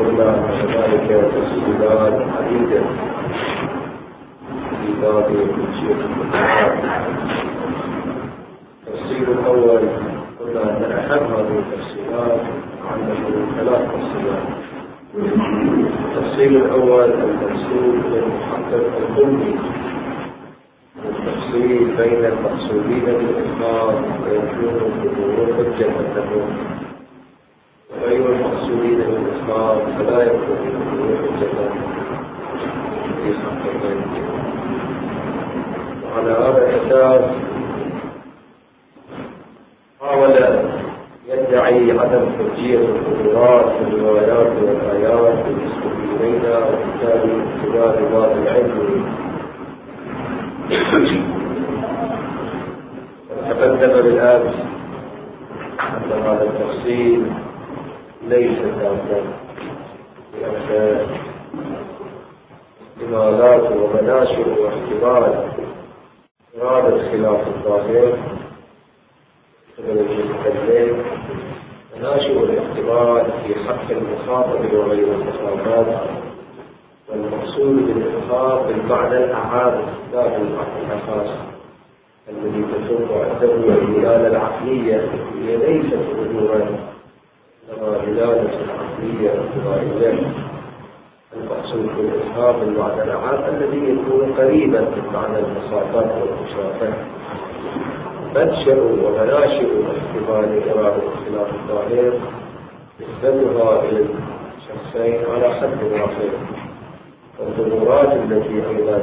قلنا هنالك تفصيلات عديدة في باب تنشيط القرآن. التفصيل الأول قلنا أن أهم هذه التفصيلات عنده 3 تفصيلات. التفصيل الأول التفصيل للمحقق الأمي، التفصيل بين المقصودين بالإخبار ويكون الظهور حجة لهم، وغير المقصودين بالإخبار فلا يكون الظهور حجة في حقهم. وعلى هذا الأساس حاول يدعي عدم حجية الظهورات في الروايات والآيات بالنسبة إلينا، وبالتالي اعتبار بعض العلم. تقدم بالأمس أن هذا التفصيل ليس كافيا، لأن احتمالات ومناشئ واحتمال إرادة خلاف الظاهر قبل المتكلم، مناشئ الاحتمال في حق المخاطب وغير المخاطب، والمقصود بالإخبار بالمعنى الأعام لا بالمعنى الخاص الذي تكون عنده الدلالة العقلية هي ليست ظهورا، إنما دلالة عقلية اعتبارية. المقصود بالإخبار بالمعنى الأعام الذي يكون قريبا من معنى المخاطب والمشافهة. منشأ ومناشئ احتمال إرادة خلاف الظاهر نسبتها إلى الشخصين على حد واحد، والظهورات التي أيضا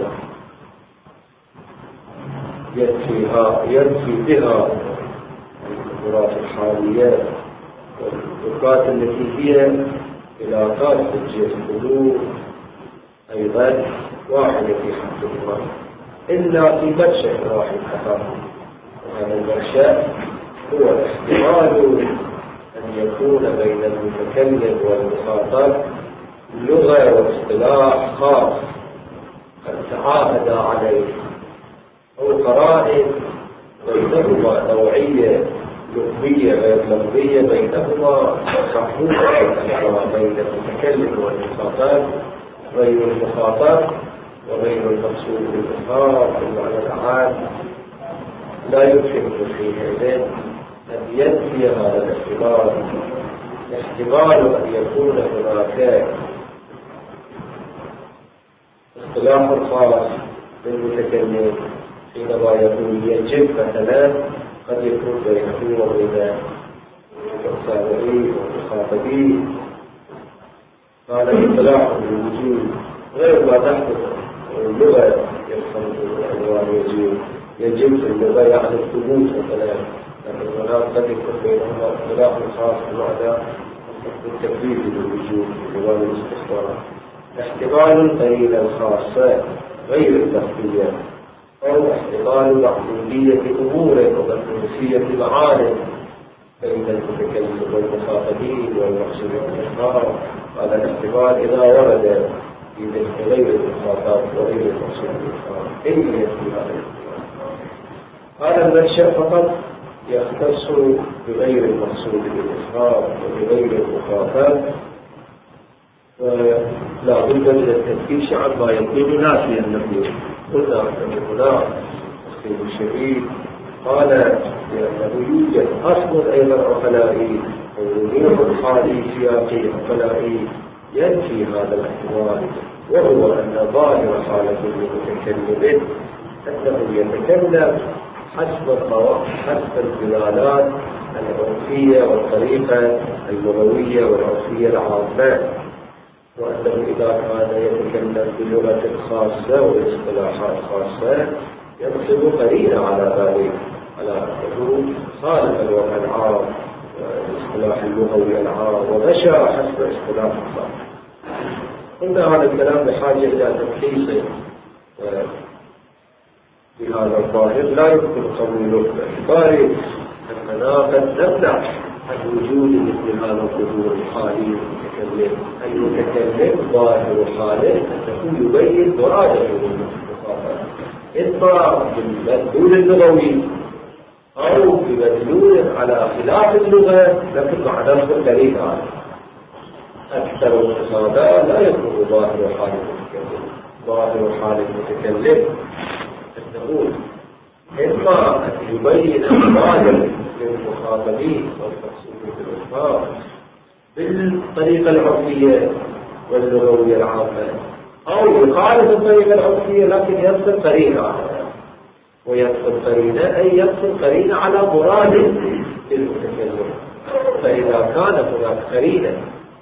ينفي بها الظهورات الحالية والظهورات التي هي علاقات حجية الحدود أيضا واحدة في حقهما، إلا في منشأ واحد فقط. وهذا المنشأ هو الاحتمال أن يكون بين المتكلم والمخاطب لغة واصطلاح خاص قد تعاهد عليه، أو قرائن بينهما نوعية لغوية غير لفظية بينهما صحوحة بين المتكلم والمخاطب غير المخاطب وغير المقصود بالإخبار بالمعنى العام. لا يمكن حينئذ أن ينفي هذا الاحتمال. احتمال أن يكون هناك اصطلاح خاص للمتكلم حينما يقول يجب مثلا، قد يكون بينه وبين السامعين والمخاطبين هذا الاصطلاح بالوجود غير ما تحدث اللغة يفهم العنوان يجب في اللغة يعني الثبوت مثلا، لكن هناك قد يكون بينهما اصطلاح خاص بمعنى التكليف بالوجود في عنوان الاستخبارات. احتمال قليلا خاصة غير اللفظية، أو احتمال معقولية أمور ومنفوسية معاني بين المتكلم والمخاطبين والمقصود بالإخبار. هذا الاحتمال إذا ورد في ذكر غير المخاطب وغير المقصود بالإخبار إلا في هذا الاحتمال. هذا المنشأ فقط يختص بغير المقصود بالإخبار وبغير المخاطب، لا بد من التفتيش عما يكون نافيا له. قلنا أن هناك تخطيط شديد قال لأنه يوجد أصل أيضا عقلائي أو وضوح خالي سياقي عقلائي ينفي هذا الاحتمال، وهو أن ظاهر حالة المتكلم أنه يتكلم حسب الدلالات العرفية والطريقة اللغوية والعرفية العامة، وأنه إذا كان يتكلم بلغة خاصة واصطلاحات خاصة ينصب قليلا على ذلك، على أنه خالف الوضع العام والاصطلاح اللغوي العام ومشى حسب اصطلاح الخاص. قلنا هذا الكلام بحاجة إلى تفحيص في هذا الظاهر لا يمكن قبوله باعتبار أننا قد نمنع عن وجود مثل هذا الظهور الحالي المتكلم ظاهر حاله أنه يبين مراده للمخاطب، إما بالمدلول اللغوي أو بمدلول على خلاف اللغة لكن معناه مختلف عنه. أكثر من هذا لا يكون ظاهر حال المتكلم. ظاهر حال المتكلم أنه إما أن يبين المراد للمخاطبين والمقصود بالإظهار بالطريقة العرفية واللغوية العامة، أو يخالف الطريقة العرفية لكن يقصد قرينة عنها، ويقصد قرينة أي يقصد قرينة على مراد المتكلم. فإذا كانت هناك قرينة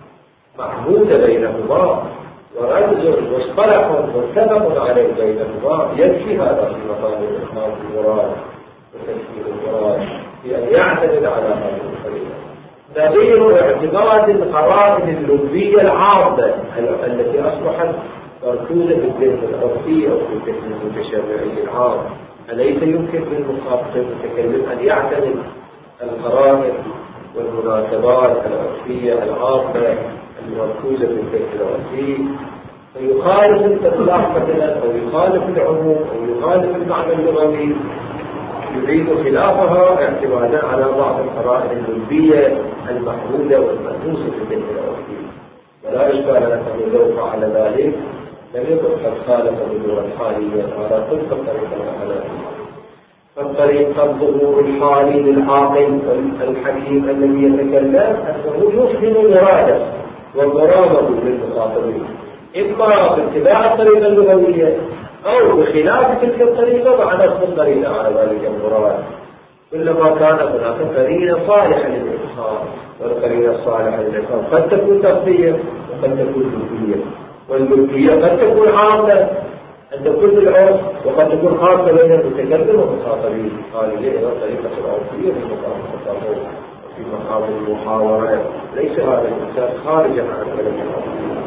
محمودة بينهما ورمز مصطلح متفق عليه بينهما يكفي هذا في مقام الإظهار المراد وتفسير المراد بأن يعتمد على هذه القرينة. نظير اعتماد القرائن اللغوية العامة التي أصبحت مركوزة بالذهن العرفي أو بالذهن المتشرعي العام. أليس يمكن للمخاطب المتكلم أن يعتمد القرائن والمناسبات العرفية العامة المركوزة بالذهن العرفي ويخالف الإطلاق مثلا أو يخالف العموم أو يخالف المعنى اللغوي، يريد خلافها اعتمادا على بعض القرائن اللغوية المحمودة والمأنوسة بالذهن العرفي؟ ولا إشكال أنه لو فعل ذلك لم يكن قد خالف الظهور الحالية على تلك الطريقة الأخلاقية. فالطريقة الظهور الحالي للعاقل الحكيم الذي يتكلم أنه يفهم مراده ومراده للمخاطبين، إما باتباع الطريقة اللغوية أو بخلاف تلك الطريقة مع نفس الطريقة على ذلك المراد، كلما كانت هناك قرينة صالحة للإظهار. والقرينة الصالحة للإظهار قد تكون تفسير وقد تكون لغوية، واللغوية قد تكون عامة أن تكون بالعرف وقد تكون خاصة بين المتكلم والمخاطبين. هذه هي الطريقة العرفية في مقام التصور وفي مقام المحاورة. ليس هذا الإنسان خارجا عن الكلمة العرفية.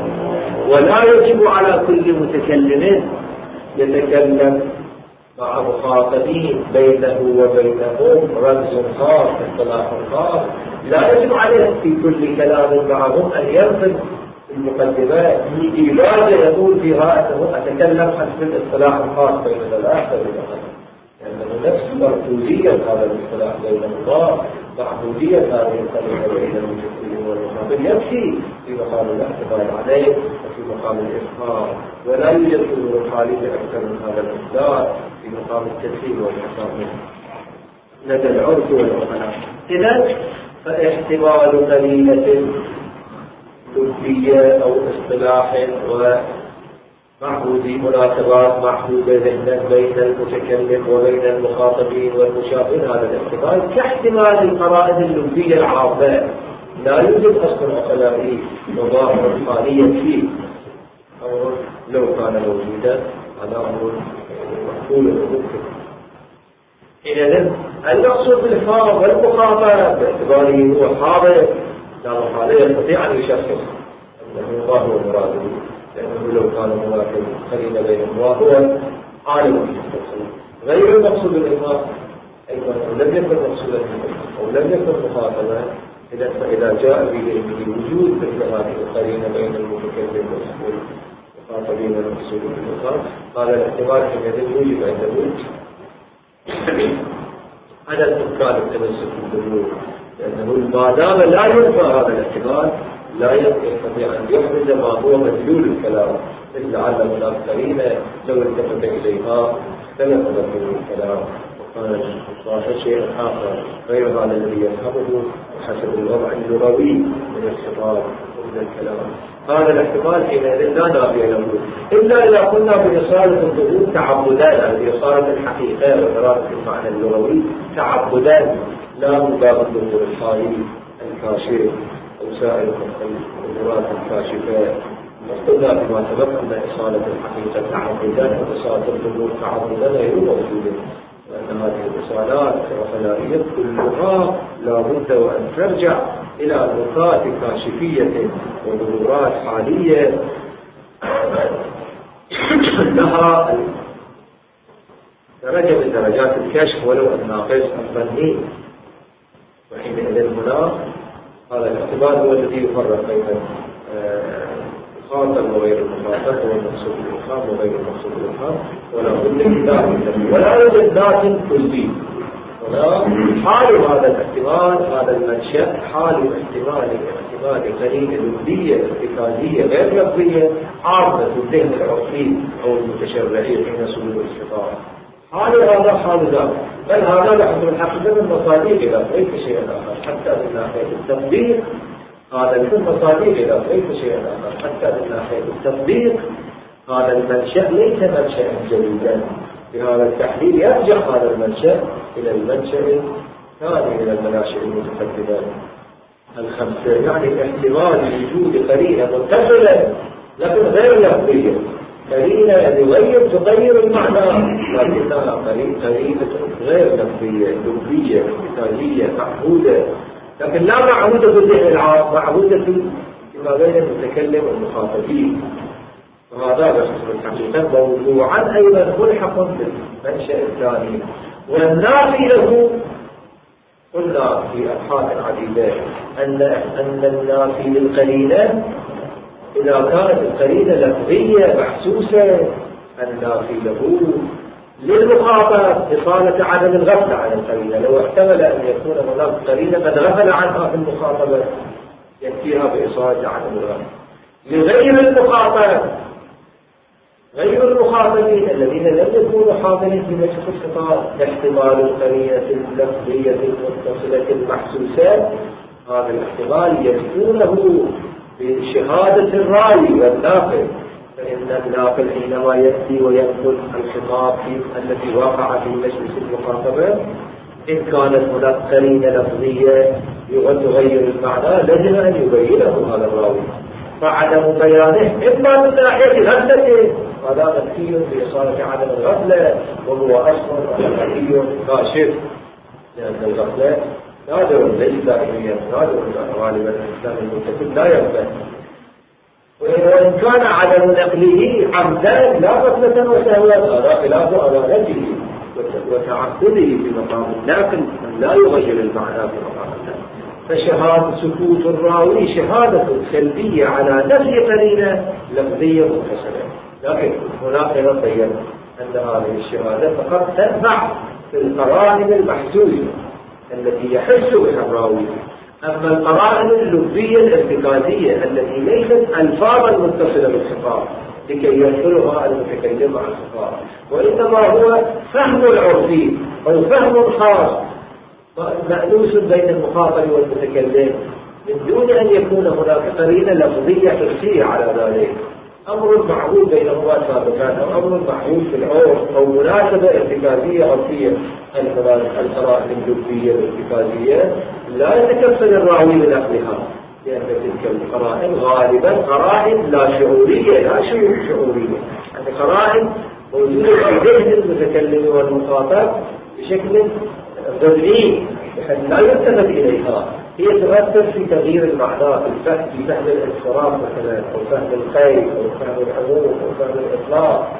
ولا يجب على كل متكلم يتكلم مع مخاطبين بينه وبينهم رمز خاص اصطلاح خاص، لا يجب عليه في كل كلام معهم أن ينفذ المقدمات لماذا يقول فيها أنه أتكلم حسب الاصطلاح الخاص بين الآخر لأنه نفس مركوزية هذا الاصطلاح بين الله معبودية هذه الطريقة بين المتكلم والمخاطب يكفي في مقام الاعتماد عليه وفي مقام الإظهار، ولا يوجد حضور حالي أكثر من هذا المقدار في مقام التسهيل والحصانة لدى العرف والعقلاء. إذن فاحتمال قليلة لغوية أو اصطلاح ومعهودي مناسبات محدودة ذهنا بين المتكلم وبين المخاطبين والمشاهدين، هذا الاحتمال كاحتمال القرائن اللغوية العامة لا يوجد أصل عقلائي وظاهر حاليا فيه، أمر لو كان موجودا هذا أمر مقبول وممكن. إذن المقصود بالفاظ والمخاطبة باعتباره هو حاضر لا محالة يستطيع أن يشخص أنه ما هو مراده، لأنه لو كان هناك قرينة بينهما هو عالم بالتفصيل. غير المقصود بالإظهار أيضا لم يكن مقصودا أو لم يكن مخاطبا. فإذا جاء به وجود مثل هذه القرينة بين المتكلم والمخاطبين المقصود بالإظهار، قال الاحتمال حينئذ يوجب عنده عدم إمكان التمسك بالظهور، لأنه ما دام لا ينفع هذا الاحتمال لا يستطيع أن يحدث ما هو مدلول الكلام، مثل لعل هناك قرينة لو التفت إليها اختلف مدلول الكلام وكان ظاهر شيء آخر غير هذا الذي يفهمه وحسب الوضع اللغوي من الخطاب ومن الكلام. هذا الاحتمال حينئذ لا نافع له إلا إذا قلنا بإصالة الظهور تعبدا، يعني بإصالة الحقيقة ودراسة المعنى اللغوي تعبدا، لا من باب الظهور الحالي الكاشف أو سائر الظهورات الكاشفة. قلنا بما سبق أن إصالة الحقيقة تعبدا وإصالة الظهور تعبدا غير موجودة، وأن هذه الإصالات العقلائية كلها لا بد وأن ترجع إلى نقاط كاشفية وظهورات حالية لها درجة من درجات الكشف ولو أن ناقص الظني. وحينئذ هنا هذا الاحتمال هو الذي يفرق بين المخاطب وغير المخاطب والمقصود بالإفهام وغير المقصود بالإفهام، ولا بد من ذلك ولا يوجد ذات كلي حال هذا الاحتمال، هذا المنشأ حال احتمال قرينة لفظية ارتكازية غير لفظية عارضة في الذهن العرفي أو المتشرعي حين صدور الخطاب. حال هذا حال ذاك، بل هذا بحث الحقيقة من مصادق ذاك ليس شيئا آخر، حتى من ناحية التطبيق هذا من مصادق ذاك ليس شيئا آخر، حتى من ناحية التطبيق هذا المنشأ ليس منشأ جديدا. بهذا التحليل يرجع هذا المنشأ إلى المنشأ الثاني من المناشئ المتقدمة الخمسة، يعني احتمال وجود قرينة متصلة لكن غير لفظية، قرينة تغير المعنى لكنها قرينة غير لفظية لفظية ارتكازية معهودة، لكن لا معهودة في الذهن العام، معهودة فيما بين المتكلم والمخاطبين. وهذا بس الحقيقة موضوعا أيضا ملحق بالمنشأ الثاني. والنافي له قلنا في أبحاث عديدة أن النافي للقرينة إذا كانت القرينة لفظية محسوسة، النافي له للمخاطب إصالة عدم الغفلة عن القرينة. لو احتمل أن يكون هناك قرينة قد غفل عنها في المخاطبة يكفيها بإصالة عدم الغفلة. لغير المخاطب، غير المخاطبين الذين لم يكونوا حاضرين في مجلس الخطاب، احتمال القرينة اللفظية المتصلة المحسوسة، هذا الاحتمال يكونه بشهادة الراوي والناقل. فإن الناقل حينما يأتي وينقل الخطاب الذي وقع في مجلس المخاطبة، إن كانت هناك قرينة لفظية تغير المعنى لازم أن يبينه هذا الراوي، فعدم بيانه إما من ناحية غفلته، هذا منفي بإصالة عدم الغفلة، وهو أصلا منفي كاشف، لأن الغفلة نادر ليس دائميا، نادر غالبا الإنسان المتكلم لا يغفل. وإن كان عدم نقله عمدا لا غفلة وسهوا، هذا خلاف أمانته وتعقله في مقام الناقل أن لا يغير المعنى في مقام الناقل. فشهادة سكوت الراوي شهادة سلبية على نفي قرينة لفظية متصلة، لكن هناك نظرية أن هذه الشهادة فقط تنفع في القرائن المحسوسة التي يحس بها الراوي. أما القرائن اللفظية الارتكازية التي ليست ألفاظا متصلة بالخطاب لكي ينقلها المتكلم عن الخطاب، وإنما هو فهم العرفي أو فهم خاص مألوس بين المخاطب والمتكلم من دون أن يكون هناك قرينة لفظية حسية على ذلك، أمر معهود بينهما سابقا أو أمر معهود في العرف أو مناسبة ارتكازية عرفية. القرائن اللفظية الارتكازية لا يتكفل الراوي بنقلها، لأن تلك القرائن غالبا قرائن لا شعورية، لا شعورية، يعني قرائن موجودة في ذهن المتكلم والمخاطب بشكل ضمني بحيث لا يلتفت إليها، هي تؤثر في تغيير المعنى، في فهم الانصراف مثلا، أو فهم القيد، أو فهم العموم، أو فهم الإطلاق.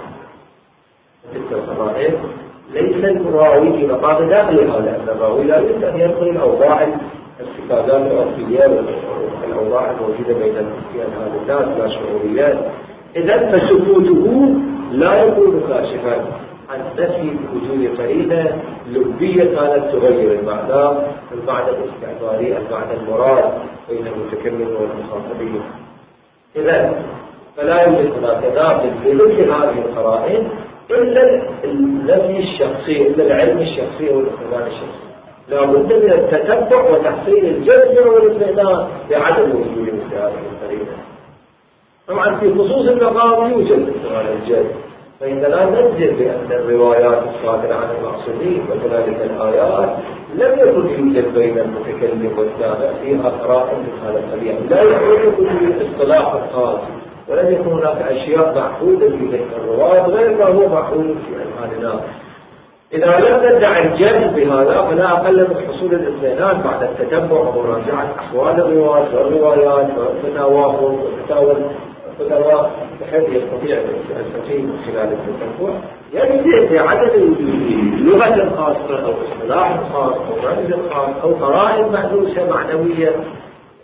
تلك القرائن ليس الراوي في مقام نقلها، لأن الراوي لا يمكن أن ينقل الأوضاع الارتكازات العرفية والأوضاع الموجودة بين هذا الناس لا شعوريات. إذن فسكوته لا يكون كاشفا عن نفي وجود قرينة لفظية كانت تغير المعنى الاستعماري، المعنى المراد بين المتكلم والمخاطبين. إذن فلا يوجد هناك داخل في مثل هذه القرائن إلا النفي الشخصي، إلا العلم الشخصي والاطمئنان الشخصي. لا بد من التتبع وتحصيل الجزم والاطمئنان بعدم وجود مثل هذه القرينة. طبعا في خصوص المقام يوجد مثل هذا الجزم، فإننا نجزم بأن الروايات الصادرة عن المعصومين وكذلك الآيات لم يكن يوجد بين المتكلم والسامع فيها قرائن من هذا القبيل، لا يكون في اصطلاح الخاص، ولم يكن هناك أشياء محدودة في ذهن الرواة غير ما هو محدود في أذهاننا. إذا لم ندعي الجزم بهذا فلا أقل من حصول الاطمئنان بعد التتبع ومراجعة أحوال الرواة والروايات وفتاواهم وفتاوى بحيث يستطيع الفقيه من خلال التتبع يجزم بعدم وجود لغة خاصة أو اصطلاح خاص أو رمز خاص أو قرائن مألوسة معنوية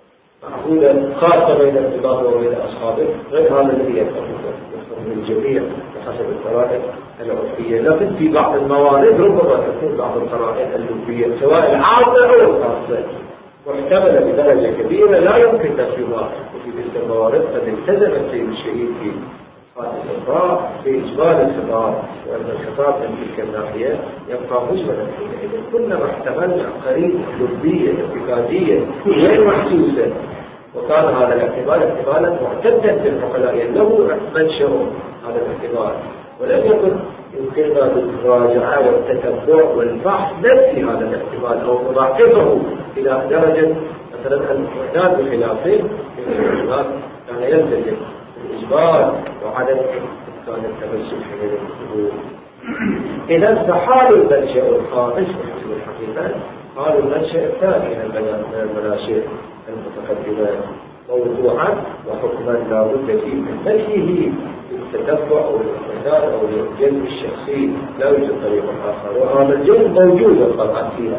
معقولة خاصة بين الإمام وبين أصحابه، غير هذا الذي يفهم الجميع بحسب القرائن العرفية. لكن في بعض الموارد ربما تكون بعض القرائن اللغوية سواء العامة أو الخاصة محتملة بدرجة كبيرة لا يمكن نفيها، وفي تلك الموارد قد التزم السيد الشهيد في هذا الإقرار بإجمال الخطاب، وأن الخطاب من تلك الناحية يبقى مجملا حينئذ. كلما احتملنا قرينة لغوية اعتقادية غير محسوسة، وكان هذا الاحتمال احتمالا معتدا في العقلاء له منشأ هذا الاحتمال، ولم يكن يمكننا بالمراجعة والتتبع والبحث نفي هذا الاحتمال أو مضاعفه إلى درجة مثلا الاعتقاد بخلافه من الاحتمال كان يلتزم الإجبار وعدم إمكان التمسك في الأمور. إذا فحال المنشأ الخامس بحسب الحقيقة حال المنشأ الثاني من المناشئ المتقدمة موضوعا وحكما لا بد فيه من نفيه بالتتبع أو الاعتقاد أو الجلب الشخصي، لا يوجد طريق آخر، وهذا الجلب موجود طبعا فيها.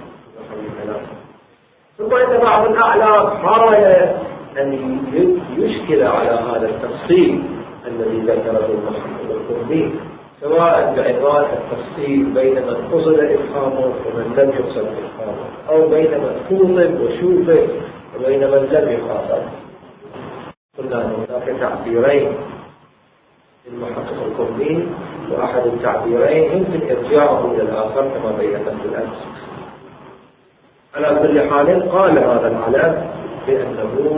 ثم إن بعض الأعلام حاول أن يشكل على هذا التفصيل الذي ذكره المحقق القرني، سواء بعنوان التفصيل بين من قصد إفهامه ومن لم يقصد إفهامه، أو بين من خوطب وشوفه وبين من لم يخاطب. قلنا أن هناك تعبيرين للمحقق القرني، وأحد التعبيرين يمكن إرجاعه إلى الآخر كما بينا بالأمس. على كل حال قال هذا العلم بأنه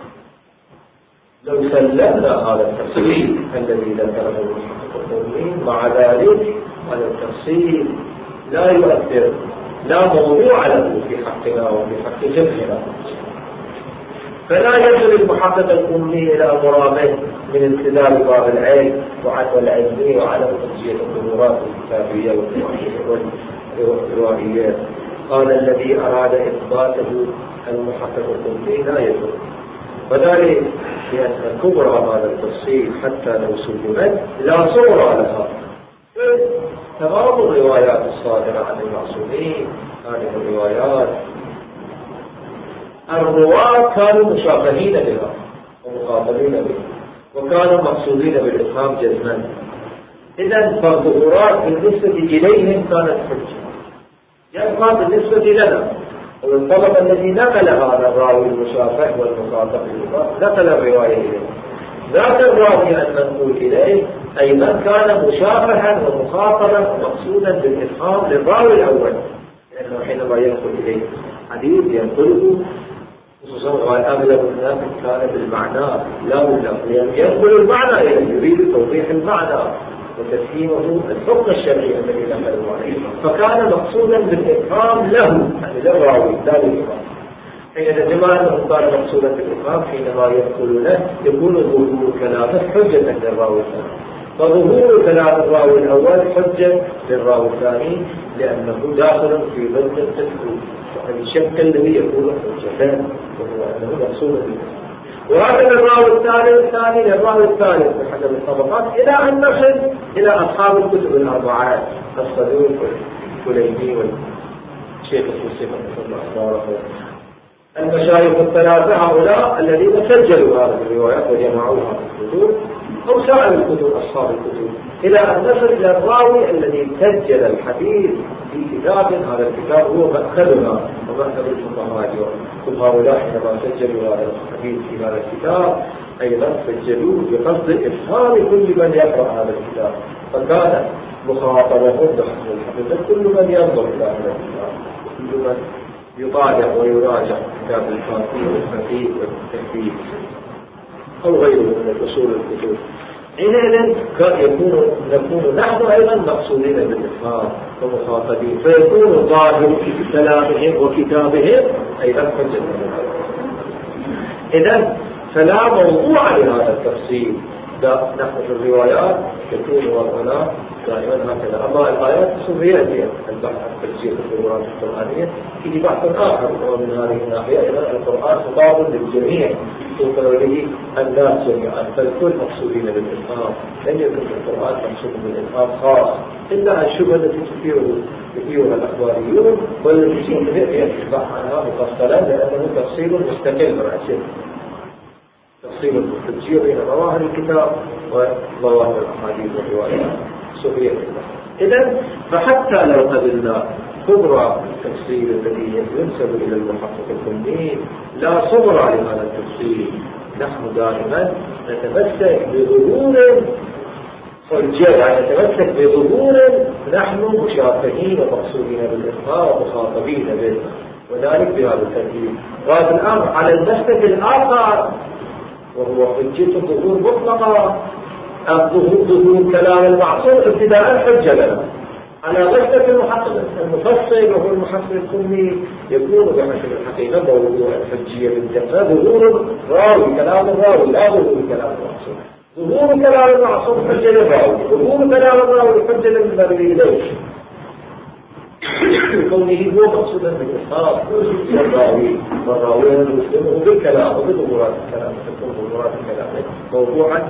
لو سلمنا هذا التفصيل الذي ذكره المحقق القرني، مع ذلك هذا التفصيل لا يؤثر، لا موضوع له في حقنا وفي حق فقهنا، فلا يصل المحقق القرني إلى مراده من انتداب باب العلم وعدم العلمي وعدم تنجية الظهورات الكتابية والروائيات. قال الذي أراد إثباته المحقق القرني لا يصل، وذلك لأن كبر هذا التفصيل حتى لو سلمت لا صور لها. تمام الروايات الصادرة عن المعصومين، هذه الروايات الرواة كانوا مشابهين بها ومخاطبين بها، وكانوا مقصودين بالإفهام جزما. إذن فالظهورات بالنسبة إليهم كانت حجة، يبقى بالنسبة لنا والطلب الذي نقل هذا الراوي المشافه والمخاطب نقل الرواية إليه، ذات الراوي المنقول إليه أي من كان مشافها ومخاطبا ومقصودا بالإفهام للراوي الأول، لأنه حينما ينقل إليه حديث ينقله خصوصا أغلب الناس كان بالمعنى لا باللفظ، ينقل المعنى إليه، يريد توضيح المعنى وتفهيمه الحكم الشرعي الذي نقله عليه، فكان مقصودا بالإفهام له يعني للراوي لا للإفهام. حين جماعة أنه كان مقصودا بالإفهام حينما يقول له يكون ظهور كلامه حجة للراوي الثاني، فظهور كلام الراوي الأول حجة للراوي الثاني لأنه داخل في ضمن التفكير الشك الذي يكون حجة، وهو أنه مقصود بالإفهام. وهكذا الراوي الثاني للراوي الثالث بحسب الطبقات إلى أن نصل إلى أصحاب الكتب الأربعة الصدوق والكليني والشيخ الحسين رحمه الله، المشايخ الثلاثة هؤلاء الذين سجلوا هذه الروايات وجمعوها في الكتب أو سائر الكتب أصحاب الكتب، إلى أن نصل إلى الراوي الذي سجل الحديث في كتاب، هذا الكتاب هو مأخذنا ومأخذ الفقهاء. ثم هؤلاء حينما سجلوا هذا الحديث في هذا الكتاب أيضا سجلوه بقصد إفهام كل من يقرأ هذا الكتاب، فكان مخاطبهم بحسب الحقيقة كل من ينظر إلى هذا الكتاب، كل من يطالع ويراجع كتاب الفاتحة والفقيه والتهذيب أو غيره من الأصول الكتب. حينئذ نكون نحن أيضا مقصودين بالإفهام ومخاطبين، فيكون ظاهر كلامهم وكتابهم أيضا حجة. إذن فلا موضوع لهذا التفصيل، نحن في الروايات يكون وضعنا دائما هكذا. أما الآيات السورية البحث عن تفسير الروايات القرآنية فيه بحث آخر، ومن هذه الناحية إذا القرآن خطاب للجميع وقوله الناس جميعا، فالكل مقصودين بالإفهام، لم يكن القرآن مقصود بالإفهام خاص إلا الشبهة التي تثيره يثيرها الأخباريون، والذي يتبع عنها مفصلا لأنه تفصيل مستقل رأسه، تفصيل التفجير بين ظواهر الكتاب وظواهر الأحاديث والروايات صحيحة. إذن فحتى لو قبلنا خبرة التفصيل الذي ينسب إلى المحقق الكلي لا صبر لهذا التفصيل، نحن دائما نتمسك بظهور حجة، يعني نتمسك بظهور نحن مشافهين ومقصودين بالإظهار ومخاطبين به، وذلك بهذا الترتيب. وهذا الأمر على المسلك الآخر وهو حجة ظهور مطلقة، ظهور كلام المعصوم ابتداء حجة لنا. على مسلك المحقق المفصل وهو المحقق الكلي يكون بحسب الحقيقة موضوع الحجية بالدقة ظهور راوي كلام الراوي لا ظهور كلام المعصوم. ظهور كلام المعصوم حجة للراوي، ظهور كلام الراوي حجة للمروي إليه، كونه هو مقصودا بالإصحاب والراوي والراوي المسلم بالكلام وبظهورات الكلام، تكون ظهورات الكلام موضوعا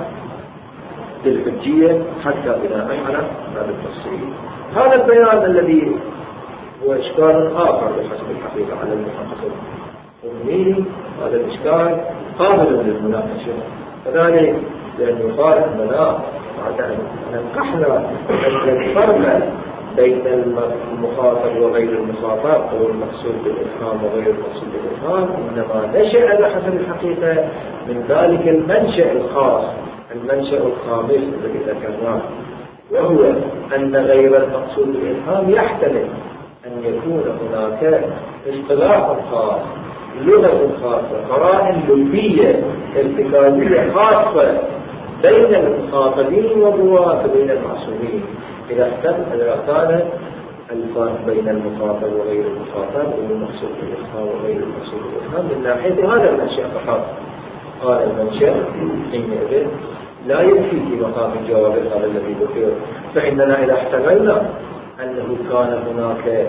للحجية حتى بناء على هذا التفصيل. هذا البيان الذي هو إشكال آخر بحسب الحقيقة على المحقق الكلي، هذا الإشكال قابل للمناقشة، فذلك لأنه قال أننا بعد أن ننقحنا أن الفرق بين المخاطب وغير المخاطب أو المقصود بالإفهام وغير المقصود بالإفهام إنما نشأ بحسب الحقيقة من ذلك المنشأ الخاص، المنشأ الخامس الذي ذكرناه، وهو أن غير المقصود بالإفهام يحتمل أن يكون هناك اصطلاح خاص، لغة خاصة، قرائن لغوية ارتكازية خاصة بين المخاطبين والرواة وبين المعصومين. إذا كان الفرق بين المخاطب وغير المخاطب والمقصود بالإفهام وغير المقصود بالإفهام من ناحية هذا المنشأ فقط، هذا المنشأ حينئذ لا يكفي في مقام الجواب هذا الذي ذكر. فإننا إذا احتملنا أنه كان هناك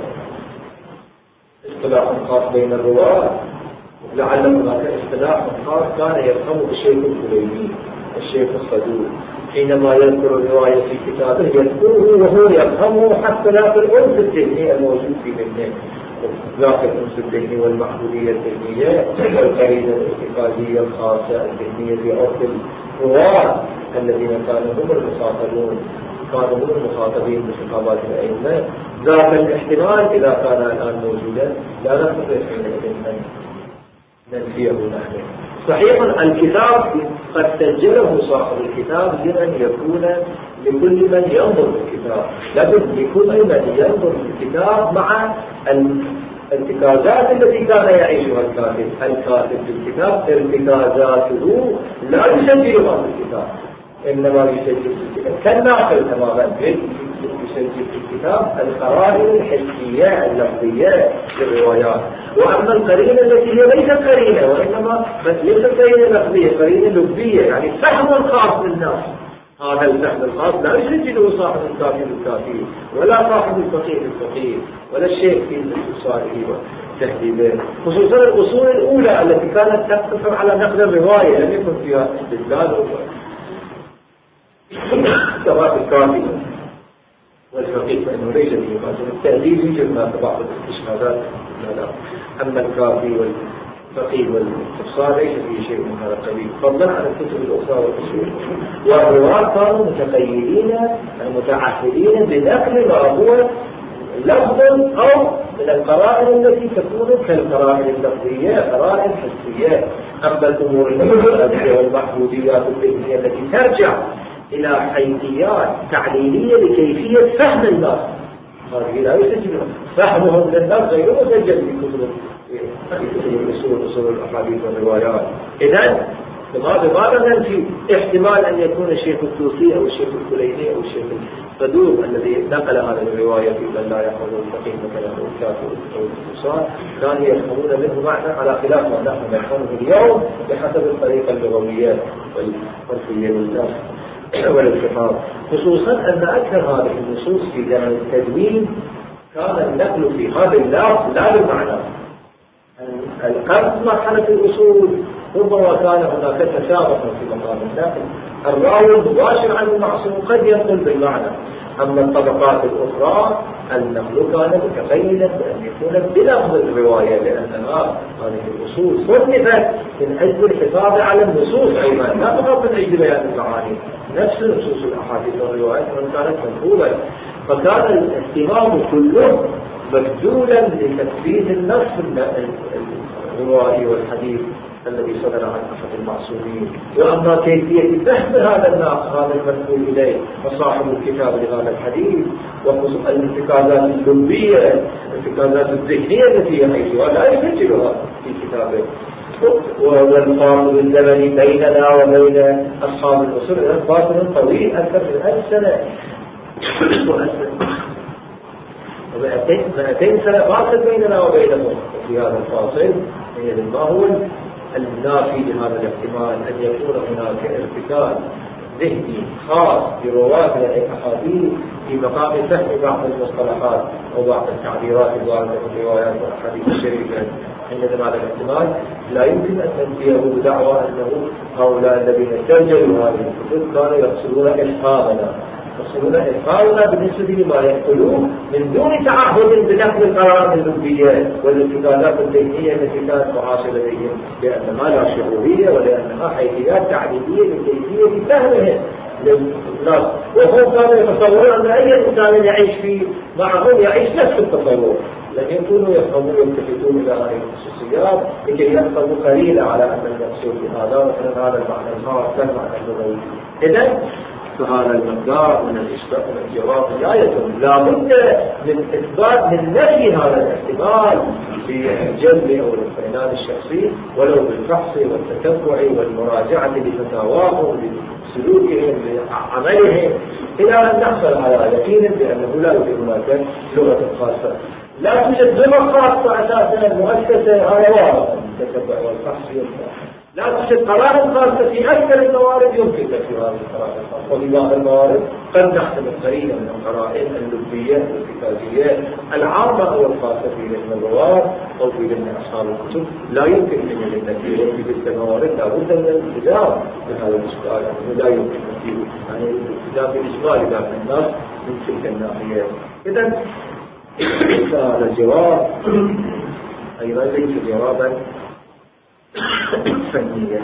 اصطلاح خاص بين الرواة، لعل هناك اصطلاح خاص كان يفهمه الشيخ الكليني الشيخ الصدوق حينما يذكر الرواية في كتابه يذكره وهو يفهمه حتى لا في الأنس الذهني الموجود في ذهنه، لا في الأنس الذهني والمحدودية الذهنية والقرينة الاعتقادية الخاصة الذهنية في عرف الرواة الذين كانوا هم المخاطبون، كانوا هم المخاطبين بخطابات الأئمة. ذاك الاحتمال إذا كان الآن موجودا لا نستطيع حينئذ ننفيه نحن. صحيح الكتاب قد سجله صاحب الكتاب لمن يكون لكل من ينظر في الكتاب، لكن لكل من ينظر في الكتاب مع الارتكازات التي كان يعيشها الكاتب في الكتاب، ارتكازاته لا يسجلها في الكتاب، إنما يسجل في الكتاب كالناقل تماما، يسجل في الكتاب القرائن الحسية اللفظية للروايات. وأما القرينة التي هي ليست قرينة وإنما ليست قرينة لفظية، قرينة لغوية، يعني فهم خاص للناس، هذا الفهم الخاص لا يسجله صاحب الكافي الكافي ولا صاحب الفقيه الفقيه ولا الشيخ في اختصاره وتهذيبه، خصوصا الأصول الأولى التي كانت تقتصر على نقل الرواية لم يكن فيها استدلال كما في الكافي والفقيه، فإنه ليس فيه ماجر التهذيب يوجد ما بعض الاستشهادات. أما الكافي والفقيه والاستفسار ليس فيه شيء من هذا القبيل، فضلا عن الكتب الأخرى والأصول. والرواة كانوا متقيدين المتعهدين بنقل ما هو لفظ أو من القرائن التي تكون كالقرائن اللفظية، قرائن حسية. أما الأمور المتعهدية والمحدوديات الذهنية التي ترجع إلى حيثيات تعليلية لكيفية فهم الناس، هذه لا يسجل فهمهم للناس غير مسجل في كتب أصول الأحاديث والروايات. إذن بماذا ننفي احتمال أن يكون الشيخ الطوسي أو الشيخ الكليني أو الشيخ الصدوق الذي نقل هذه الرواية في من لا يحفظ الفقيه مثلا أو الكافي أو الاختصار كانوا يفهمون منه معنى على خلاف ما نحن نفهمه اليوم بحسب الطريقة اللغوية والحرفية للناس والالتقاط، خصوصا أن أكثر هذه النصوص في زمن التدوين كان النقل في هذا اللفظ لا بالمعنى. القرض مرحلة الأصول ربما كان هناك تشابه في مقام النقل، الراوي المباشر عن المعصوم قد ينقل بالمعنى، أما الطبقات الأخرى النقل كان متقيدا بأن يكون بلفظ الرواية، لأنها هذه الأصول صنفت من أجل الحفاظ على النصوص أيضا، لا فقط من أجل بيان المعاني. نفس نصوص الأحاديث والروايات وإن كانت منقولة، فكان الاهتمام كله مبذولا لتثبيت النص الروائي والحديث الذي صدر عن أحد المعصومين. وأما كيفية فهم هذا المنقول إليه وصاحب الكتاب لهذا الحديث وخصوصا الارتكازات اللبية الارتكازات الذهنية التي يعيشها لا يسجلها في كتابه، والفاصل الزمني بيننا وبين أصحاب الأصول فاصل طويل أكثر من 1000 سنة و200 سنة فاصل بيننا وبينهم. في هذا الفاصل ما هو النافي لهذا الاحتمال أن يكون هناك ارتكاز ذهني خاص برواة الأحاديث في مقام فهم بعض المصطلحات أو بعض التعبيرات الواردة في الروايات والأحاديث الشريفة. عندما هذا الاحتمال لا يمكن أن تنفيه بدعوى أنه هؤلاء الذين سجلوا هذه الكتب كانوا يقصدون إلحاقنا بالنسبة لما يقولون من دون تعهد بنقل القرارات اللبية والاتكالات الذهنية التي كانت معاصرة لديهم، لأنها لا شعورية ولأنها حيثيات تعليمية للكيفية لفهمهم للناس. وهم كانوا يتصورون أن أي إنسان يعيش معهم يعيش نفس التصور، لم يكونوا يفهمون يلتفتون إلى هذه الخصوصيات لكي يفهموا قليلا على أن المقصود بهذا مثلا هذا المعنى الخاص والمعنى اللغوي. إذن فهذا المقدار من الجواب لا بد من إثبات من نفي هذا الاحتمال بجلب أو الفنان الشخصي ولو بالفحص والتتبع والمراجعة لفتاواهم لسلوكهم لعملهم إلى أن نحصل على يقين بأنه لا يوجد هناك لغة خاصة. لا توجد لغة خاصة أساسا مؤسسة على واضح التتبع والفحص لا توجد قرائن خاصة في أكثر الموارد يمكن تكفي هذه القرائن الخاصة، وفي بعض الموارد قد نحتمل قليلا من القرائن اللبية والكتابية العامة أو الخاصة في علم الرواة أو في علم أصحاب الكتب لا يمكن أن التكفير. وفي تلك الموارد لا بد من الالتزام بهذا الإشكال، لا يمكن التكفير يعني الالتزام بالإجمال ذات الناس من تلك الناحية. إذن هذا الجواب أيضا ليس جوابا فنيا.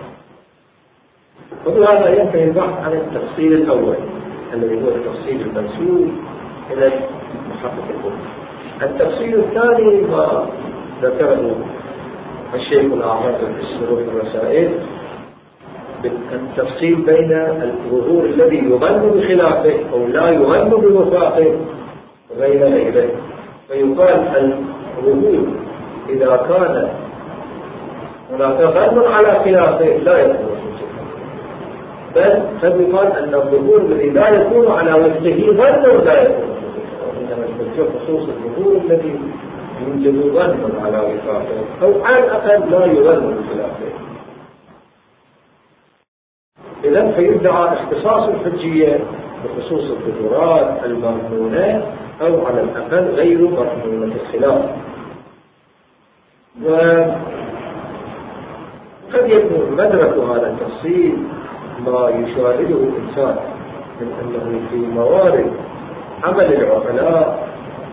وهذا ينتهي البحث عن التفصيل الأول الذي هو التفصيل المنسوب إلى محقق الكتب. التفصيل الثاني ما ذكره الشيخ الأعظم في الشروح والرسائل، التفصيل بين الظهور الذي يظن بخلافه أو لا يظن بوفاقه وبين غيره. فيقال الظهور إذا كان هناك ظن على خلافه لا يكون حجة، بل قد يقال أن الظهور الذي لا يكون على وفقه ظن لا يكون حجة، وإنما الحجة خصوص الظهور الذي يوجد ظن على وفاقه أو على الأقل لا يظن بخلافه. إذن فيدعى اختصاص الحجية بخصوص الظهورات المظنونة أو على الأقل غير مظنونة الخلاف. قد يكون مدرك هذا التفصيل ما يشاهده الإنسان من أنه في موارد عمل العقلاء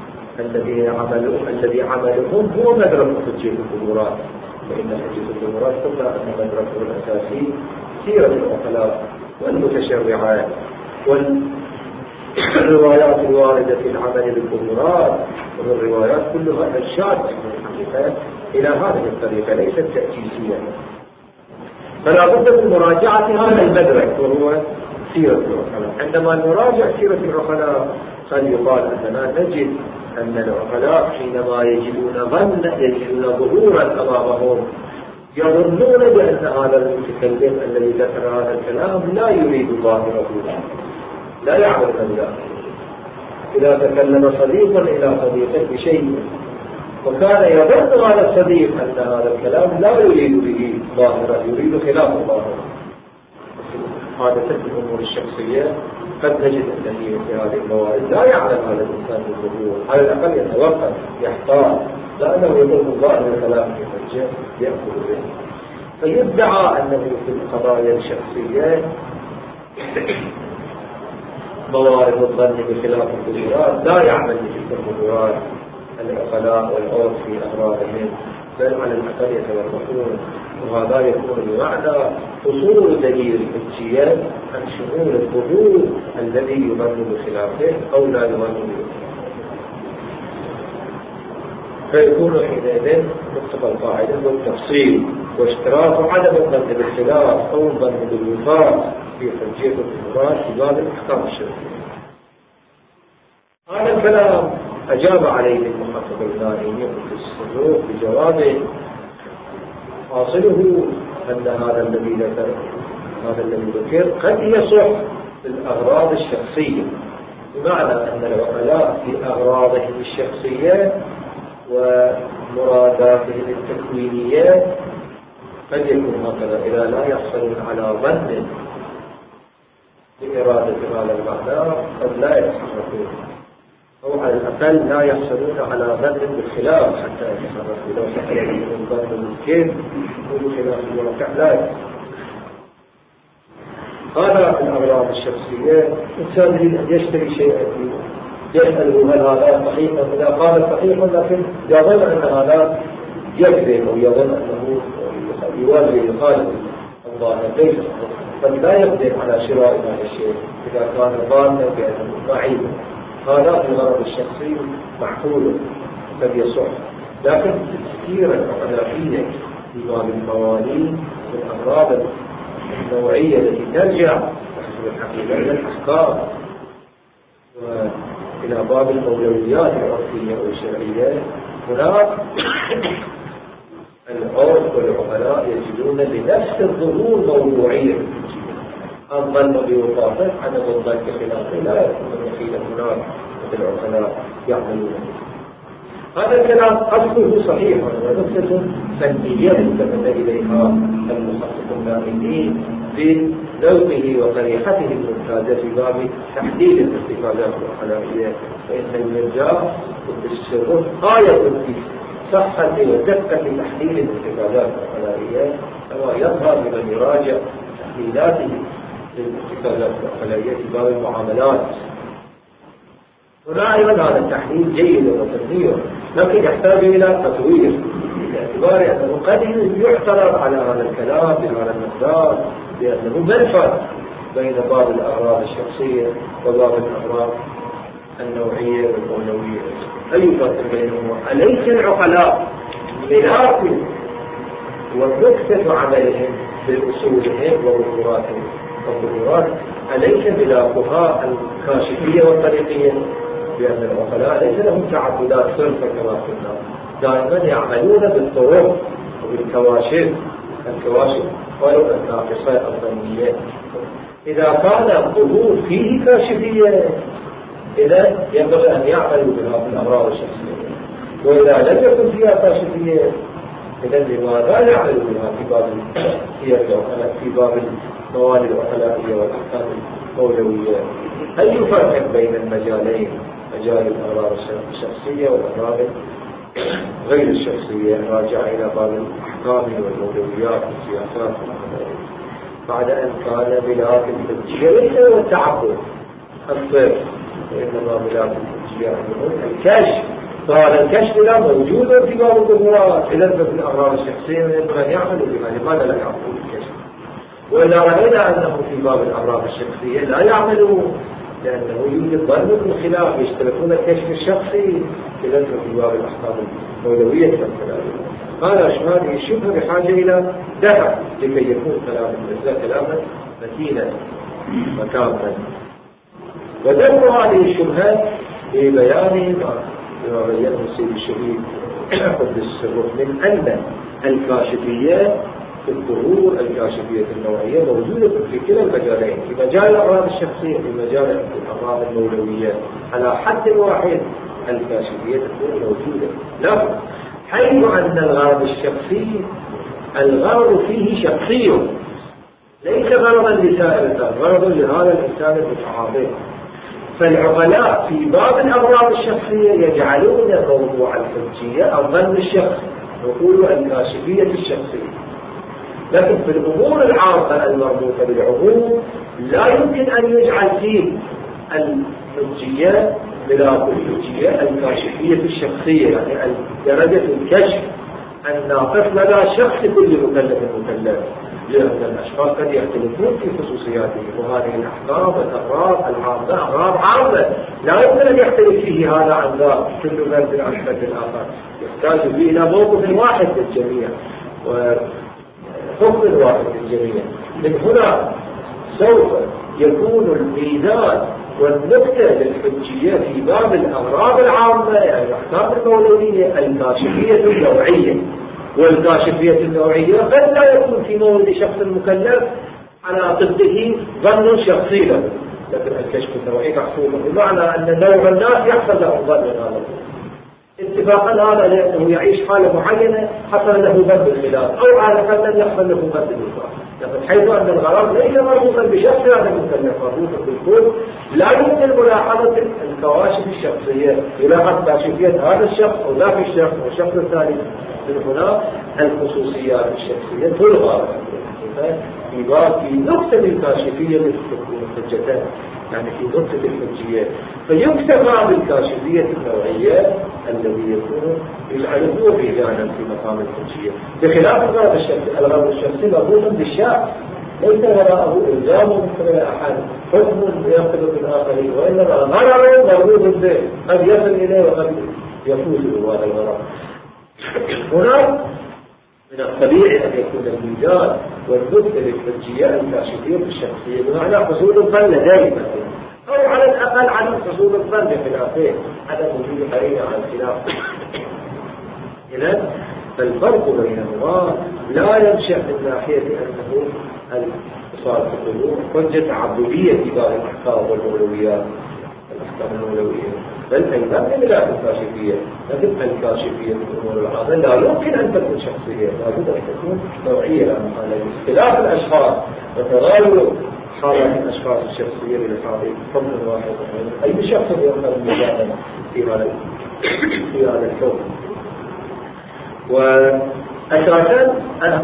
الذي عملهم هو مدرك حجية الظهورات، فإن حجية الظهورات قلنا أن مدركه الأساسي سيرة العقلاء والمتشرعات والروايات الواردة في العمل بالظهورات، والروايات كلها إرشاد الحقيقة إلى هذه الطريقة ليست تأسيسية. فلا بد من مراجعة هذا المدرك وهو سيرة العقلاء. عندما نراجع سيرة العقلاء قد يقال أننا نجد أن العقلاء حينما يجدون ظهورا أمامهم يظنون بأن هذا المتكلم الذي ذكر هذا الكلام لا يريد ظاهره، لا يعمل ذلك. إذا تكلم صديق إلى صديق بشيء وكان يظن هذا الصديق أن هذا الكلام لا يريد به ظاهرة، يريد خلاف الظاهر. هذا في الأمور الشخصية قد نجد أن في هذه الموارد لا يعلم هذا الإنسان بالظهور، على الأقل يتوقف يحتاط لأنه يظن ظاهر الكلام في الحجة يأخذ به. فيدعى أنه في القضايا الشخصية موارد الظن بخلاف الظهورات لا يعمل بتلك الظهورات العقلاء والعرف في أغراضهم، بل على الأقل يتوقفون. وهذا يكون بمعنى حصول دليل الحجية عن شمول الظهور الذي يظن بخلافه أو لا يظن بخلافه، فيكون حينئذ مقتضى القاعدة والتفصيل واشتراط عدم الظن بالخلاف أو الظن بالوفاق في حجية الظهورات في باب الأحكام الشرعية. هذا الكلام أجاب عليه المحقق النائي في السلوك بجوابه حاصله أن هذا الذي ذكر قد يصح في الأغراض الشخصية، بمعنى أن العقلاء في أغراضهم الشخصية ومراداتهم التكوينية قد يكون هكذا إذا لا يحصلون على ظن بإرادة هذا المعنى قد لا يتصرفون، أو على الأقل لا يحصلون على ظن بالخلاف حتى يتصرفوا. لو حصل لهم ظن بالكذب وبخلاف الواقع لا يتصرفون. هذا الأغراض الشخصية إنسان يشتري شيئا يسأله هل هذا صحيح؟ إذا قال صحيح لكن يظن أن هذا يكذب أو يظن أنه يوالي يخالف الظاهر ليس قد لا يقدر على شراء هذا الشيء إذا كان ظانا بأنه ضعيف. هذا الغرض الشخصي معقول قد يصح، لكن التفكير العقلائي في باب المواليد والأغراض النوعية التي ترجع حسب الحقيقة إلى الأحكام وإلى باب المولويات العرفية والشرعية، هناك العرف والعقلاء يجدون لنفس الظهور موضوعية. الظن بوقافه عدم الظن بخلافه لا يكون وكيلا هناك مثل العقلاء يعملون. هذا الكلام أصله صحيح ونقطة فنية التفت إليها المحقق النائي في ذوقه وطريقته الممتازة في باب تحديد الاتخاذات العقلائية، فإن المرجع بالسر غاية في صحة ودقة تحديد الاتخاذات العقلائية، كما يظهر لمن يراجع تحليلاته للاتخاذات العقلائية في باب المعاملات. هنا أيضا هذا التحليل جيد وفني، لكن يحتاج إلى تطوير باعتبار أنه قد يعترض على هذا الكلام بهذا المقدار بأنه ما الفرق بين باب الأغراض الشخصية وباب الأغراض النوعية والمولوية؟ أي فرق بينهما؟ أليس العقلاء خلاف ونكتة عملهم بأصولهم وظهوراتهم والظهورات أليس خلافها الكاشفية والطريقية؟ بأن العقلاء ليس لهم تعبدات صرفة كما قلنا، دائما يعملون بالطرق وبالكواشف، الكواشف ولو الناقصة الظنية. إذا كان الظهور فيه كاشفية إذا ينبغي أن يعملوا بها في الأمراض الشخصية، وإذا لم يكن فيها كاشفية إذا لماذا يعملوا بها في باب السير العقلاء في باب المواد العقلائية والأحكام المولوية؟ أي فرق بين المجالين، مجال الأمراض الشخصية والأمراض غير الشخصية راجع إلى باب الأحكام والمولويات والسياسات بعد أن كان ملاك الحجية ليس هو التعبد الصرف، وإنما ملاك الحجية عندهم الكشف، فهذا الكشف لا موجود في باب الظهورات. إذا في الأمراض الشخصية ينبغي أن يعملوا بها، لماذا لا يعملوا بالكشف؟ وإذا رأينا أنه في باب الأمراض الشخصية لا يعملوا لأنه يوجد ظن بالخلاف يشتركون الكشف الشخصي، إذا في باب الأحكام المولوية كذلك. هذه الشبهة بحاجة إلى دفع لكي يكون كلام الإسلام كلاما متينا وكاملا. ودفع هذه الشبهة ببيان ما بينه السيد الشهيد قدس السر من أن الكاشفية في الظهور الكاشفية النوعية موجودة في كلا المجالين، في مجال الأمراض الشخصية في مجال الأمراض المولوية على حد واحد الكاشفية تكون موجودة. لا، حيث أن الغرض الشخصي الغرض فيه شخصي ليس غرضا لسائر الناس، غرض لهذا الإنسان المتعاطف. فالعقلاء في باب الأمراض الشخصية يجعلون موضوع الحجية الظن الشخصي، نقول الكاشفية الشخصية، لكن في الأمور العارضة المربوطة بالعقول لا يمكن أن يجعل فيه الحجية ملاك الحجية الكاشفية الشخصية، يعني درجة الكشف الناقص لدى شخص كل مكلف مكلف، لأن الأشخاص قد يختلفون في خصوصياتهم، وهذه الأحكام والأغراض العامة أغراض عامة لا يمكن أن يختلف فيه هذا عن ذاك، كل فرد عن فرد الآخر يحتاج به إلى موقف واحد للجميع وحكم واحد للجميع. من هنا سوف يكون الميزان والنقطة للحجية في باب الأغراض العامة، يعني الأحكام المولوية الكاشفية النوعية، والكاشفية النوعية قد لا يكون في مورد شخص مكلف على ضده ظن شخصي له، لكن الكشف النوعي محفوظ، بمعنى أن نوع الناس يحصل له ظن هذا اتفاقا هذا لأنه يعيش حالة معينة حصل له ظن الخلاف، أو عادة لم يحصل له ظن الوفاق، لكن حيث أن الغرض ليس مربوطا بشخص هذا المكلف، مربوطا بالكل، لا يمكن ملاحظة الكواشف الشخصية، يلاحظ كاشفية هذا الشخص أو ذاك الشخص أو الشخص الثاني. من هنا الخصوصيات الشخصية تلغى في نقطة الكاشفية للحجتين، يعني في نقطة الحجية، فيكتفى بالكاشفية النوعية الذي يكون يجعله ميزانا في مقام الحجية، بخلاف الغرض الشخصي. الغرض الشخصي مربوط بالشخص، ليس وراءه إلزام من قبل أحد حكم يختلف الآخرين، وإنما غرض مربوط به، قد يصل إليه وقد يفوز هذا الغرض. هناك من الطبيعي أن يكون الميزان والنقطة للحجية الكاشفية الشخصية، بمعنى حصول الظن دائما، أو على الأقل عدم حصول الظن بخلافه، عدم وجود قرينة على الخلاف. إذن فالفرق بينهما لا ينشأ من ناحية أنه الاتصال في القلوب حجة تعبدية في بعض الأحكام والأولويات، الأحكام الأولوية، بل أيضا من ملاك الكاشفية، لكن الكاشفية في الأمور العامة لا يمكن أن تكون شخصية، لابد أن تكون نوعية، لأن اختلاف الأشخاص وتغير حالات الأشخاص الشخصية لحاله حكم واحد، أي شخص يقدر مجانا في هذا الحكم. وأساسا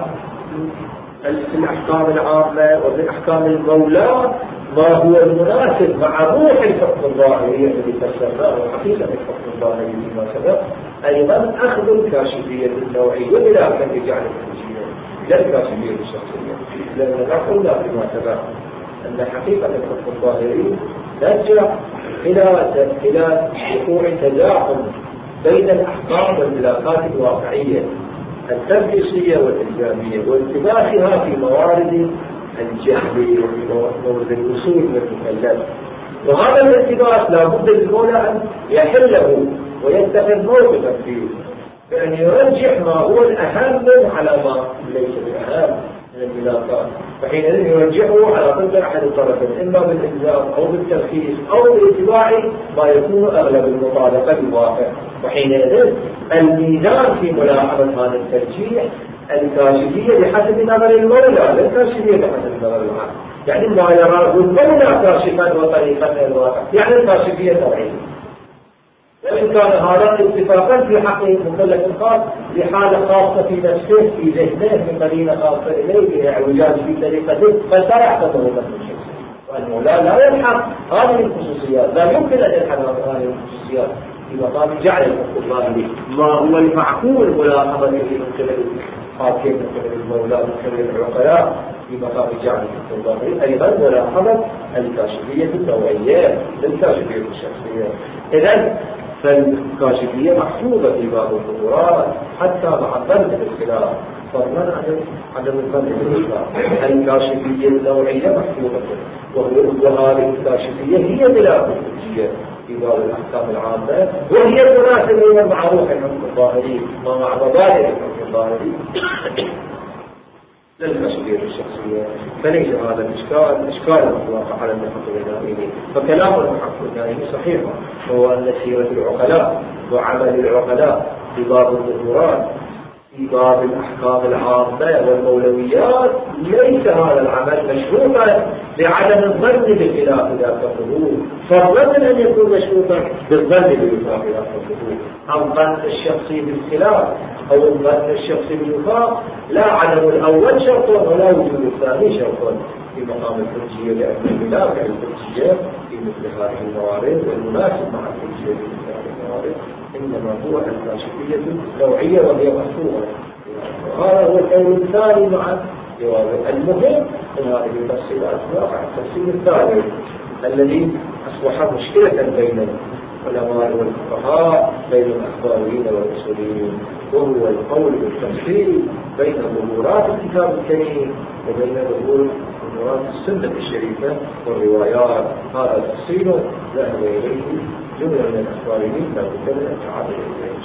في الأحكام العامة وفي الأحكام المولاة ما هو المناسب مع روح الحكم الظاهري الذي فسرناه وحقيقة الحكم الظاهري فيما سبق، أيضا أخذ الكاشفية النوعية بلا أن يجعل الحجية لا الكاشفية الشخصية، لأننا قلنا فيما سبق أن حقيقة الحكم الظاهري ترجع إلى وقوع تزاحم بين الأحكام والملاكات الواقعية التنفيذية والإلزامية وانتباهها في موارد الجهل ومورد الوصول للمكلف، وهذا الانتباه لا بد للمولى أن يحله ويتخذ موقفا فيه، بأن يرجح ما هو الأهم على ما ليس بالأهم من الملاكات، فحينئذ يرجحه على قدر أحد الطرفين، إما بالإلزام أو بالتركيز أو باتباع ما يكون أغلب المطابقة بالواقع، وحينئذ الميزان في ملاحظة هذا الترجيح الكاشفية بحسب نظر المولى، لا الكاشفية بحسب نظر العام، يعني ما يراه المولى كاشفا وطريقة الواقع، يعني الكاشفية توعية، وإن كان هذا اتفاقا في حق مكلف خاص لحالة خاصة في نفسه في ذهنه من قرينة خاصة إليه بإعوجاج في طريقته، فلا يحفظه من الشيء، والمولى لا يلحق هذه الخصوصيات، لا يمكن أن يلحق هذه الخصوصيات في مقام جعل الحكم الظاهري ما هو المعقول ملاحظته من قبل الحاكم من قبل المولى من قبل العقلاء في مقام جعل الحكم الظاهري، أيضا ملاحظة الكاشفية النوعية للكاشفية الشخصية. إذن فالكاشفية محفوظة في بعض الظهورات حتى مع الظن بالخلاف، فضلا عن الظن بالخلاف. الكاشفية النوعية محفوظة، وهذه الكاشفية هي ملاك الحجية في بعض الأحكام العامة، وهي المناسبة مع روح الحكم الظاهري ومع مبادئ الحكم الظاهري للكاشفية الشخصية. فليس هذا الإشكال المطلق على المحقق النائمي، فكلام المحقق النائمي صحيح، هو أن سيرة العقلاء وعمل العقلاء في باب الظهورات في باب الأحكام العامة والمولويات ليس هذا العمل مشروطا بعدم الظن بخلاف ذاك الظهور، فضلا أن يكون مشروطا بالظن بخلاف ذاك الظهور، أو الظن الشخصي بالخلاف أو الظن الشخصي بالوفاق، لا عدم الأول شرط ولا وجود الثاني شرط في مقام الحجية، لأن الملاك الحجية في مثل هذه الموارد، والمناسب مع كل شيء في مثل هذه الموارد إنما هو الكاشفية النوعية وهي مفهومة. وهذا هو القول الثاني مع جوابه. المهم من هذه التفصيلات واقع التفصيل الثاني الذي أصبح مشكلة بين العلماء والفقهاء، بين الأخباريين والأصوليين، وهو القول بالتفصيل بين ظهورات الكتاب الكريم وبين ظهورات السنة الشريفة والروايات. هذا تفصيل ذهب إليه جملة من الأخباريين لا بد من التعامل إليه.